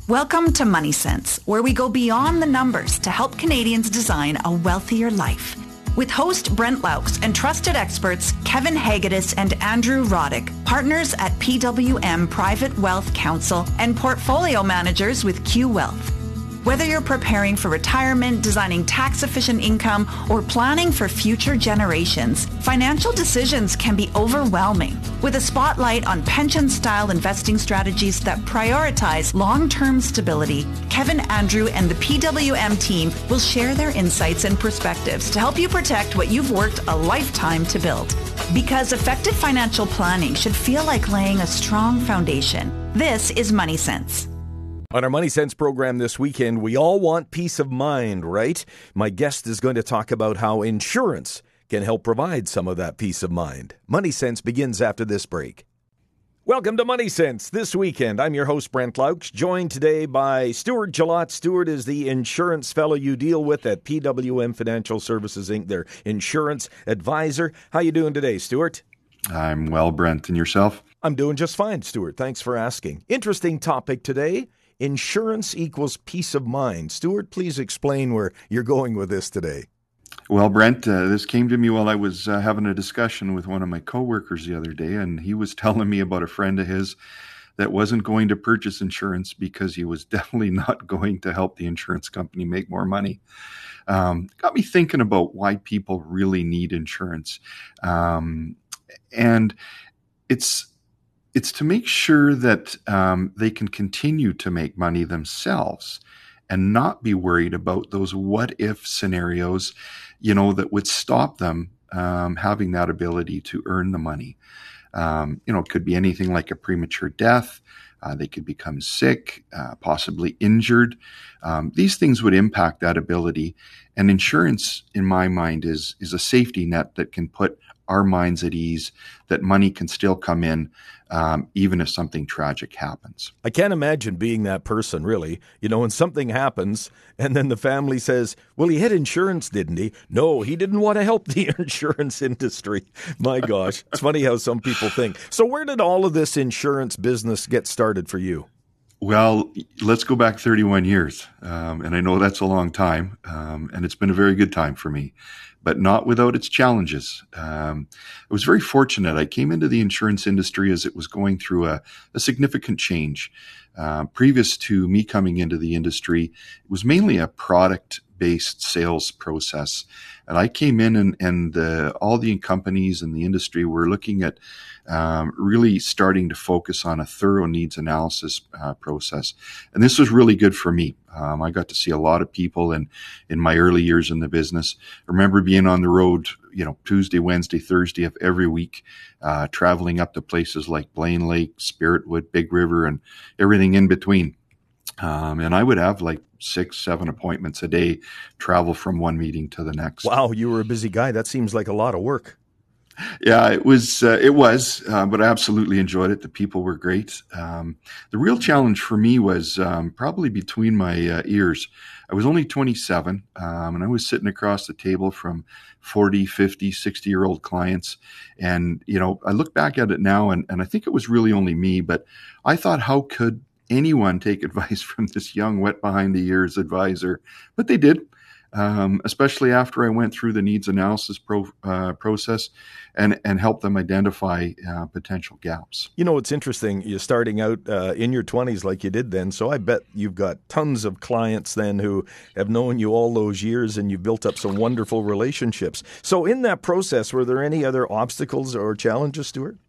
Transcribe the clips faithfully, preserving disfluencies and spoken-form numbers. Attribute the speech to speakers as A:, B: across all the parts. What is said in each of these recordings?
A: Welcome to Money Sense, where we go beyond the numbers to help Canadians design a wealthier life. With host Brent Laux and trusted experts Kevin Hagedis and Andrew Roddick, partners at P W M Private Wealth Council and portfolio managers with Q Wealth. Whether you're preparing for retirement, designing tax-efficient income, or planning for future generations, financial decisions can be overwhelming. With a spotlight on pension-style investing strategies that prioritize long-term stability, Kevin, Andrew, and the P W M team will share their insights and perspectives to help you protect what you've worked a lifetime to build. Because effective financial planning should feel like laying a strong foundation. This is Money Sense.
B: On our Money Sense program this weekend, we all want peace of mind, right? My guest is going to talk about how insurance can help provide some of that peace of mind. Money Sense begins after this break. Welcome to Money Sense this weekend. I'm your host, Brent Laux, joined today by Stuart Gillott. Stuart is the insurance fellow you deal with at P W M Financial Services, Incorporated, their insurance advisor. How you doing today, Stuart?
C: I'm well, Brent. And yourself?
B: I'm doing just fine, Stuart. Thanks for asking. Interesting topic today. Insurance equals peace of mind. Stuart, please explain where you're going with this today.
C: Well, Brent, uh, this came to me while I was uh, having a discussion with one of my coworkers the other day, and he was telling me about a friend of his that wasn't going to purchase insurance because he was definitely not going to help the insurance company make more money. Um, got me thinking about why people really need insurance. Um, and it's It's to make sure that um, they can continue to make money themselves and not be worried about those what-if scenarios, you know, that would stop them um, having that ability to earn the money. Um, you know, it could be anything like a premature death. Uh, they could become sick, uh, possibly injured. Um, these things would impact that ability. And insurance, in my mind, is is a safety net that can put our minds at ease that money can still come in um, even if something tragic happens.
B: I can't imagine being that person, really. You know, when something happens and then the family says, well, he had insurance, didn't he? No, he didn't want to help the insurance industry. My gosh, it's funny how some people think. So where did all of this insurance business get started for you?
C: Well, let's go back thirty-one years. Um, and I know that's a long time. Um, and it's been a very good time for me, but not without its challenges. Um, I was very fortunate. I came into the insurance industry as it was going through a, a significant change. Uh, previous to me coming into the industry, it was mainly a product-based sales process. And I came in and, and uh, all the companies in the industry were looking at um, really starting to focus on a thorough needs analysis uh, process. And this was really good for me. Um, I got to see a lot of people in, in my early years in the business. I remember being on the road, you know, Tuesday, Wednesday, Thursday of every week, uh, traveling up to places like Blaine Lake, Spiritwood, Big River, and everything in between. Um, and I would have like six, seven appointments a day, travel from one meeting to the next.
B: Wow, you were a busy guy. That seems like a lot of work.
C: Yeah, it was, uh, it was, uh, but I absolutely enjoyed it. The people were great. Um, the real challenge for me was um, probably between my uh, ears. I was only twenty-seven, um, and I was sitting across the table from forty, fifty, sixty-year-old clients. And, you know, I look back at it now, and, and I think it was really only me, but I thought, how could anyone take advice from this young, wet behind the ears advisor? But they did. Um, especially after I went through the needs analysis pro, uh, process and, and helped them identify uh, potential gaps.
B: You know, it's interesting. You're starting out uh, in your twenties like you did then. So I bet you've got tons of clients then who have known you all those years and you've built up some wonderful relationships. So in that process, were there any other obstacles or challenges, Stuart?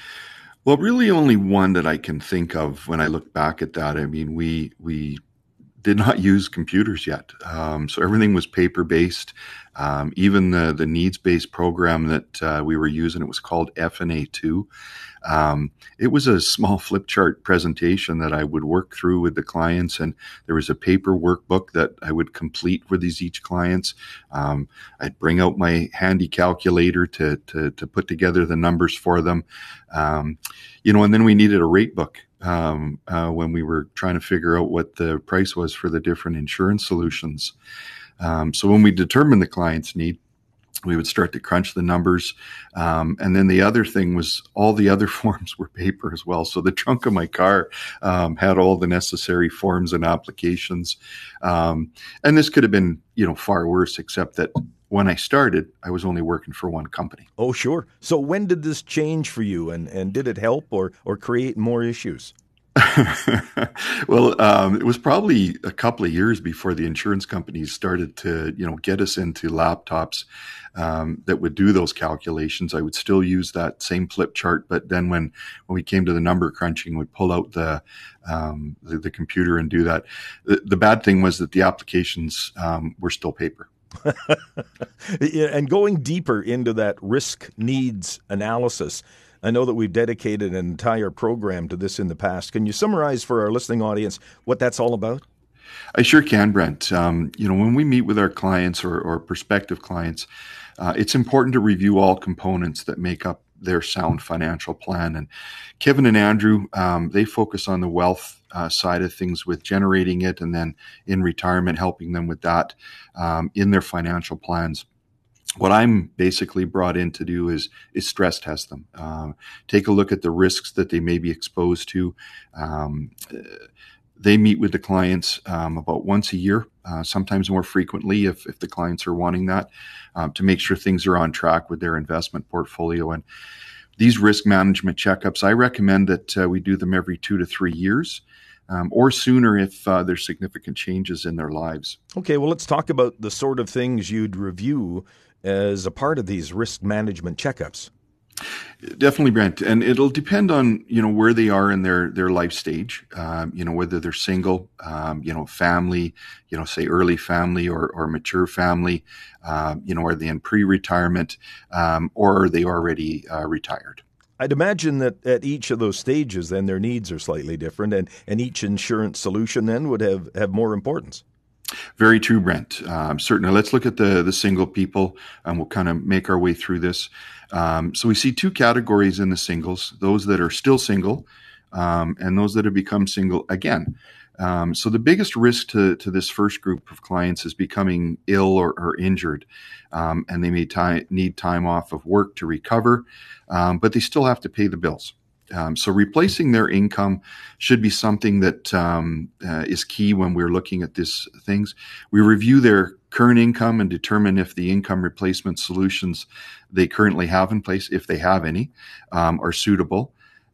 C: Well, really only one that I can think of when I look back at that. I mean, we we did not use computers yet. Um, so everything was paper-based. Um, even the, the needs-based program that uh, we were using, it was called F N A two. Um, it was a small flip chart presentation that I would work through with the clients, and there was a paper workbook that I would complete for these each clients. Um, I'd bring out my handy calculator to, to, to put together the numbers for them. Um, you know, and then we needed a rate book. Um, uh, when we were trying to figure out what the price was for the different insurance solutions. Um, so when we determined the client's need, We would start to crunch the numbers. Um, and then the other thing was all the other forms were paper as well. So the trunk of my car um, had all the necessary forms and applications. Um, and this could have been, you know, far worse, except that when I started, I was only working for one company.
B: Oh, sure. So when did this change for you, and, and did it help or, or create more issues?
C: Well, um, it was probably a couple of years before the insurance companies started to, you know, get us into laptops um, that would do those calculations. I would still use that same flip chart, but then when, when we came to the number crunching, we'd pull out the um, the, the computer and do that. The, the bad thing was that the applications um, were still paper.
B: And going deeper into that risk needs analysis, I know that we've dedicated an entire program to this in the past. Can you summarize for our listening audience what that's all about?
C: I sure can, Brent. Um, you know, when we meet with our clients or, or prospective clients, uh, it's important to review all components that make up their sound financial plan. And Kevin and Andrew, um, they focus on the wealth uh, side of things with generating it, and then in retirement, helping them with that um, in their financial plans. What I'm basically brought in to do is is stress test them, um, take a look at the risks that they may be exposed to. Um, they meet with the clients um, about once a year, uh, sometimes more frequently if, if the clients are wanting that, um, to make sure things are on track with their investment portfolio. And these risk management checkups, I recommend that uh, we do them every two to three years. Um, or sooner if uh, there's significant changes in their lives.
B: Okay, well, let's talk about the sort of things you'd review as a part of these risk management checkups.
C: Definitely, Brent, and it'll depend on, you know, where they are in their their life stage. Um, you know, whether they're single, um, you know, family, you know, say early family or or mature family. Um, you know, are they in pre-retirement, um, or are they already uh, retired?
B: I'd imagine that at each of those stages, then their needs are slightly different, and, and each insurance solution then would have, have more importance.
C: Very true, Brent. Um, certainly. Let's look at the, the single people, and we'll kind of make our way through this. Um, so we see two categories in the singles, those that are still single um, and those that have become single again. Um, so the biggest risk to, to this first group of clients is becoming ill or, or injured, um, and they may t- need time off of work to recover, um, but they still have to pay the bills. Um, so replacing their income should be something that um, uh, is key when we're looking at these things. We review their current income and determine if the income replacement solutions they currently have in place, if they have any, um, are suitable.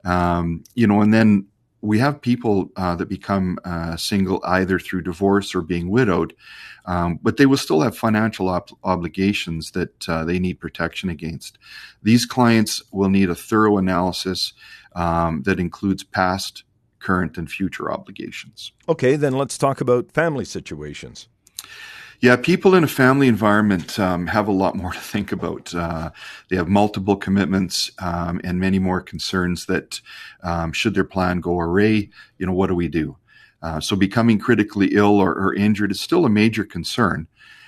C: Um, you know, and then we have people uh, that become uh, single either through divorce or being widowed, um, but they will still have financial ob- obligations that uh, they need protection against. These clients will need a thorough analysis um, that includes past, current, and future obligations.
B: Okay, then let's talk about family situations.
C: Yeah, people in a family environment um, have a lot more to think about. Uh, they have multiple commitments um, and many more concerns that um, should their plan go awry, you know, what do we do? Uh, so becoming critically ill or, or injured is still a major concern.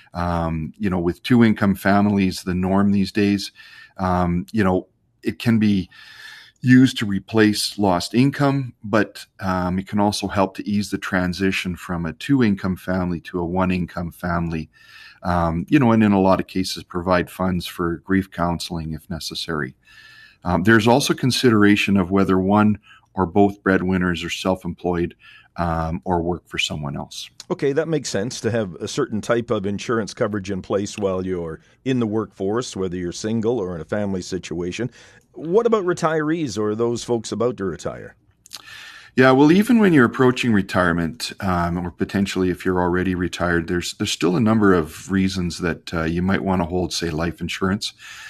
C: Um, you know, with two income families, the norm these days, um, you know, it can be used to replace lost income, but um, it can also help to ease the transition from a two-income family to a one-income family, um, you know, and in a lot of cases provide funds for grief counseling if necessary. Um, there's also consideration of whether one or both breadwinners are self-employed um, or work for someone else.
B: Okay, that makes sense to have a certain type of insurance coverage in place while you're in the workforce, whether you're single or in a family situation. What about retirees or those folks about to retire?
C: Yeah, well, even when you're approaching retirement, um, or potentially if you're already retired, there's there's still a number of reasons that uh, you might want to hold, say, life insurance.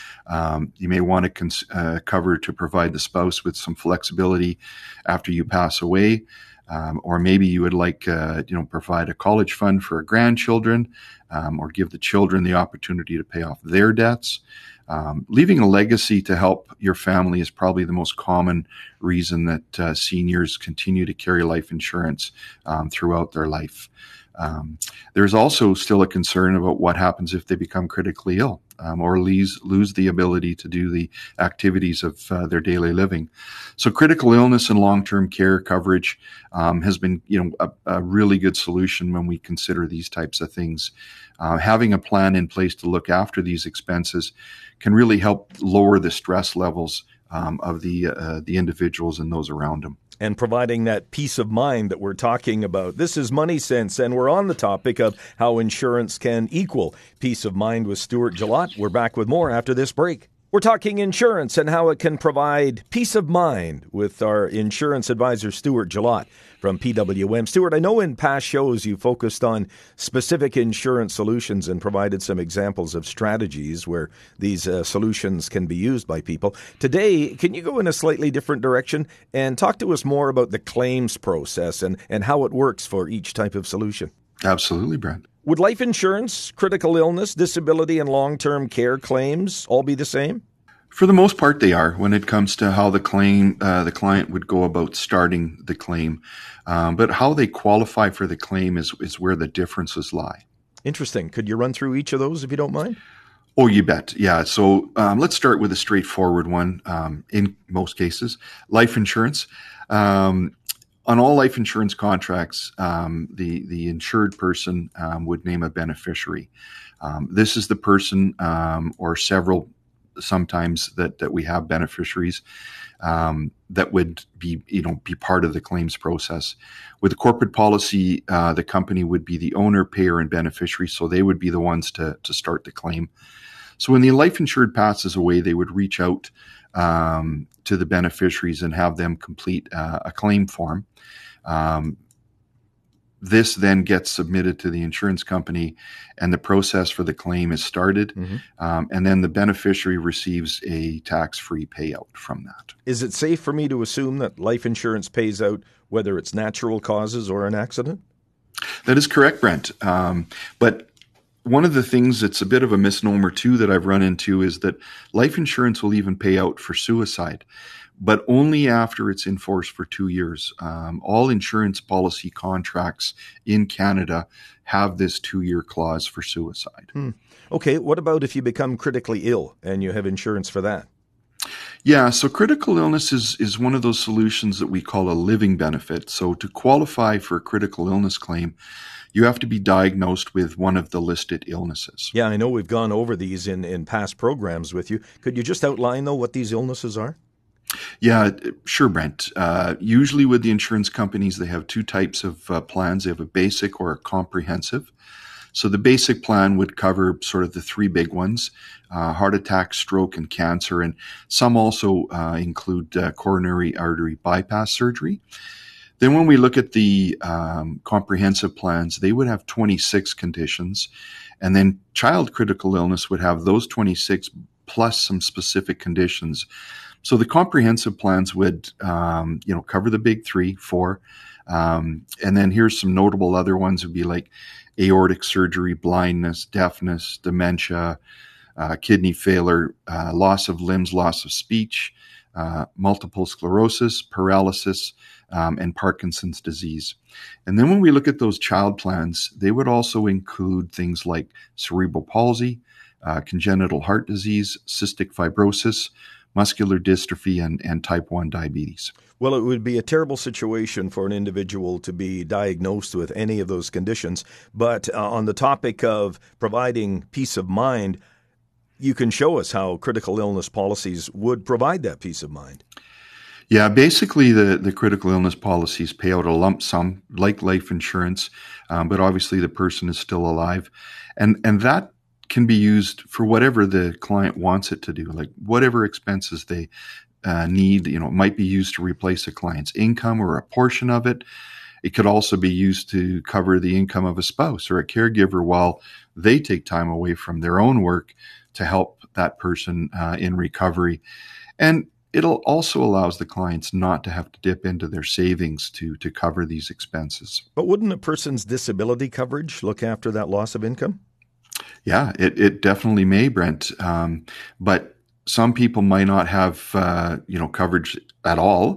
C: Um, you may want to cons- uh, cover to provide the spouse with some flexibility after you pass away. Um, or maybe you would like, uh, you know, provide a college fund for grandchildren, um, or give the children the opportunity to pay off their debts. Um, leaving a legacy to help your family is probably the most common reason that uh, seniors continue to carry life insurance um, throughout their life. Um, there's also still a concern about what happens if they become critically ill. um, or lose, lose the ability to do the activities of uh, their daily living. So critical illness and long-term care coverage um, has been, you know, a, a really good solution when we consider these types of things. Uh, having a plan in place to look after these expenses can really help lower the stress levels um, of the uh, the individuals and those around them.
B: And providing that peace of mind that we're talking about. This is Money Sense, and we're on the topic of how insurance can equal peace of mind with Stuart Gillott. We're back with more after this break. We're talking insurance and how it can provide peace of mind with our insurance advisor, Stuart Gillott from P W M. Stuart, I know in past shows you focused on specific insurance solutions and provided some examples of strategies where these uh, solutions can be used by people. Today, can you go in a slightly different direction and talk to us more about the claims process and, and how it works for each type of solution?
C: Absolutely, Brent.
B: Would life insurance, critical illness, disability, and long-term care claims all be the same?
C: For the most part, they are when it comes to how the claim, uh, the client would go about starting the claim. Um, but how they qualify for the claim is, is where the differences lie.
B: Interesting. Could you run through each of those if you don't mind?
C: Oh, you bet. Yeah. So um, let's start with a straightforward one. Um, in most cases, life insurance. Um, on all life insurance contracts, um, the the insured person um, would name a beneficiary. Um, this is the person um, or several. Sometimes that, that we have beneficiaries um, that would be, you know, be part of the claims process. With a corporate policy, uh, the company would be the owner, payer, and beneficiary, so they would be the ones to to start the claim. So when the life insured passes away, they would reach out um, to the beneficiaries and have them complete uh, a claim form. Um, This then gets submitted to the insurance company, and the process for the claim is started. Mm-hmm. Um, and then the beneficiary receives a tax-free payout from that.
B: Is it safe for me to assume that life insurance pays out whether it's natural causes or an accident?
C: That is correct, Brent. Um, but one of the things that's a bit of a misnomer, too, that I've run into is that life insurance will even pay out for suicide, but only after it's in force for two years. Um, all insurance policy contracts in Canada have this two-year clause for suicide.
B: Hmm. Okay, what about if you become critically ill and you have insurance for that?
C: Yeah, so critical illness is, is one of those solutions that we call a living benefit. So to qualify for a critical illness claim, you have to be diagnosed with one of the listed illnesses.
B: Yeah, I know we've gone over these in, in past programs with you. Could you just outline, though, what these illnesses are?
C: Yeah, sure, Brent. Uh, usually with the insurance companies, they have two types of uh, plans. They have a basic or a comprehensive. So the basic plan would cover sort of the three big ones, uh, heart attack, stroke, and cancer. And some also uh, include uh, coronary artery bypass surgery. Then when we look at the um, comprehensive plans, they would have twenty-six conditions. And then child critical illness would have those twenty-six plus some specific conditions. So the comprehensive plans would, um, you know, cover the big three, four. Um, and then here's some notable other ones would be like aortic surgery, blindness, deafness, dementia, uh, kidney failure, uh, loss of limbs, loss of speech, uh, multiple sclerosis, paralysis, um, and Parkinson's disease. And then when we look at those child plans, they would also include things like cerebral palsy, uh, congenital heart disease, cystic fibrosis, muscular dystrophy, and, and type one diabetes.
B: Well, it would be a terrible situation for an individual to be diagnosed with any of those conditions. But uh, on the topic of providing peace of mind, you can show us how critical illness policies would provide that peace of mind.
C: Yeah, basically the, the critical illness policies pay out a lump sum like life insurance, um, but obviously the person is still alive. And, and that can be used for whatever the client wants it to do, like whatever expenses they uh, need. You know, it might be used to replace a client's income or a portion of it. It could also be used to cover the income of a spouse or a caregiver while they take time away from their own work to help that person uh, in recovery. And it'll also allows the clients not to have to dip into their savings to to cover these expenses.
B: But wouldn't a person's disability coverage look after that loss of income?
C: Yeah, it, it definitely may, Brent. Um, but some people might not have, uh, you know, coverage at all,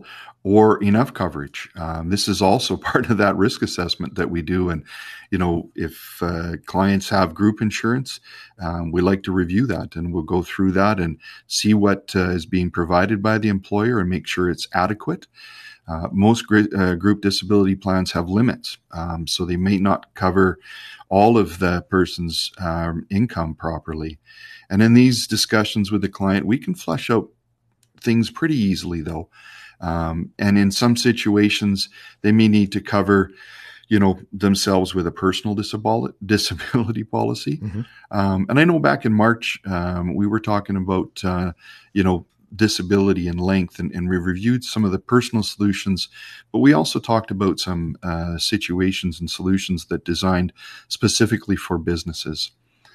C: or enough coverage. Um, this is also part of that risk assessment that we do. And, you know, if uh, clients have group insurance, um, we like to review that, and we'll go through that and see what uh, is being provided by the employer and make sure it's adequate. Uh, most gr- uh, group disability plans have limits, um, so they may not cover all of the person's um, income properly. And in these discussions with the client, we can flesh out things pretty easily, though. Um, and in some situations, they may need to cover, you know, themselves with a personal disability disability policy. Mm-hmm. Um, and I know back in March, um, we were talking about, uh, you know, disability and length, and, and we reviewed some of the personal solutions, but we also talked about some uh, situations and solutions that designed specifically for businesses.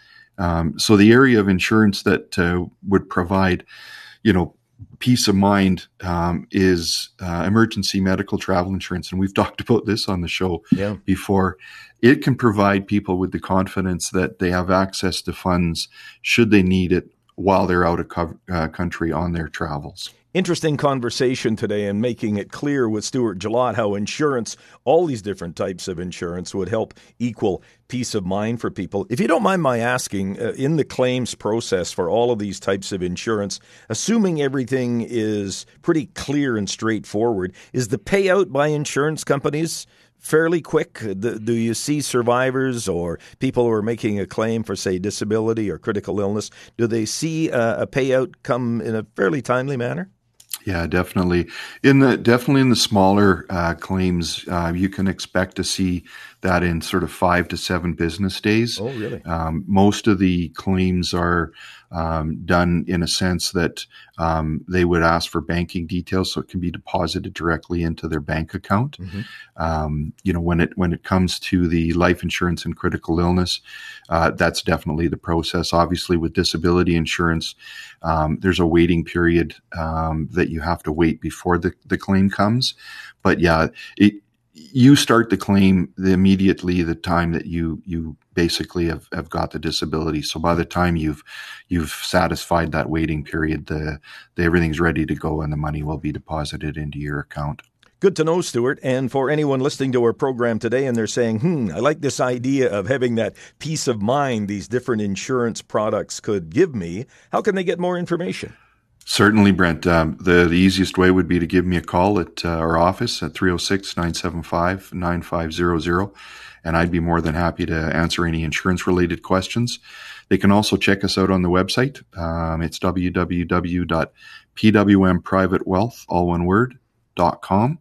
C: Um, so the area of insurance that uh, would provide, you know, peace of mind um, is uh, emergency medical travel insurance. And we've talked about this on the show yeah. before. It can provide people with the confidence that they have access to funds should they need it while they're out of co- uh, country on their travels.
B: Interesting conversation today, and making it clear with Stuart Gillott how insurance, all these different types of insurance, would help equal peace of mind for people. If you don't mind my asking, uh, in the claims process for all of these types of insurance, assuming everything is pretty clear and straightforward, is the payout by insurance companies fairly quick? Do, do you see survivors or people who are making a claim for, say, disability or critical illness, do they see a, a payout come in a fairly timely manner?
C: Yeah, definitely. In the definitely in the smaller uh, claims, uh, you can expect to see that in sort of five to seven business days.
B: Oh, really?
C: Um, most of the claims are um, done in a sense that um, they would ask for banking details, so it can be deposited directly into their bank account. Mm-hmm. Um, you know, when it when it comes to the life insurance and critical illness, uh, that's definitely the process. Obviously, with disability insurance, um, there's a waiting period um, that you have to wait before the, the claim comes. But yeah, it, you start the claim the immediately the time that you you basically have, have got the disability. So by the time you've you've satisfied that waiting period, the, the everything's ready to go and the money will be deposited into your account.
B: Good to know, Stuart. And for anyone listening to our program today and they're saying, hmm, I like this idea of having that peace of mind these different insurance products could give me, how can they get more information?
C: Certainly, Brent. Um, the, the easiest way would be to give me a call at uh, our office at three oh six, nine seven five, nine five zero zero, and I'd be more than happy to answer any insurance-related questions. They can also check us out on the website. Um, it's w w w dot p w m private wealth, all one word, dot com.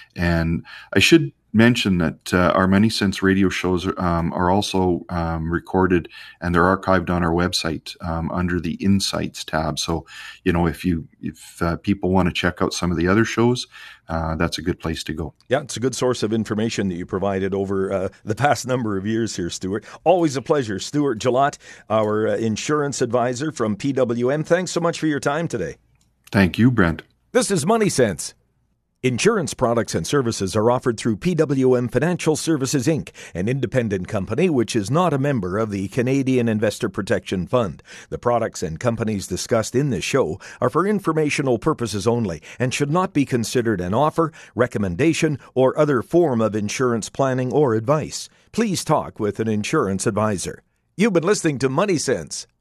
C: And I should mention that uh, our Money Sense radio shows um, are also um, recorded and they're archived on our website um, under the Insights tab. So, you know, if you if uh, people want to check out some of the other shows, uh, that's a good place to go.
B: Yeah, it's a good source of information that you provided over uh, the past number of years here, Stuart. Always a pleasure. Stuart Gillott, our uh, insurance advisor from P W M. Thanks so much for your time today.
C: Thank you, Brent.
B: This is Money Sense. Insurance products and services are offered through P W M Financial Services, Incorporated, an independent company which is not a member of the Canadian Investor Protection Fund. The products and companies discussed in this show are for informational purposes only and should not be considered an offer, recommendation, or other form of insurance planning or advice. Please talk with an insurance advisor. You've been listening to Money Sense.